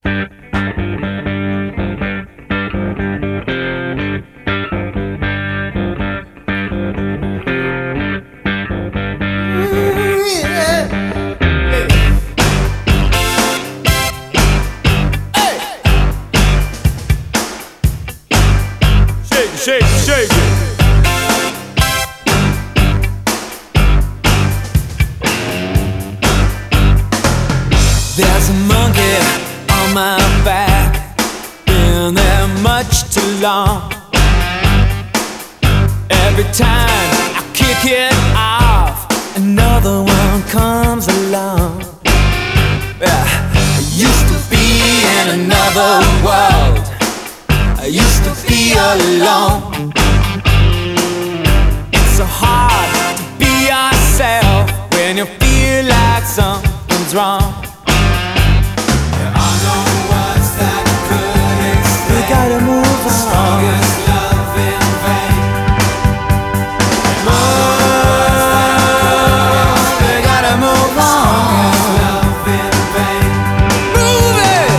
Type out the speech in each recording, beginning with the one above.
Shake it, shake it. There's a monkey on my back, been there much too long. Every time I kick it off, another one comes along. I used to be in another world, I used to be alone. It's so hard to be yourself when you feel like something's wrong. There are no words that could explain. We gotta move on. Strongest love in vain. We gotta move on. Strongest love in vain. Move it.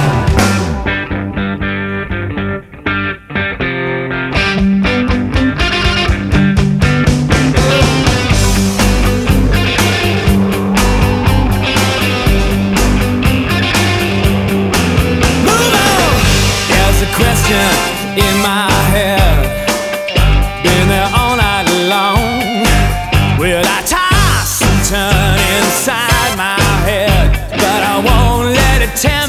Question in my head, been there all night long. Will I toss and turn inside my head? But I won't let it tempt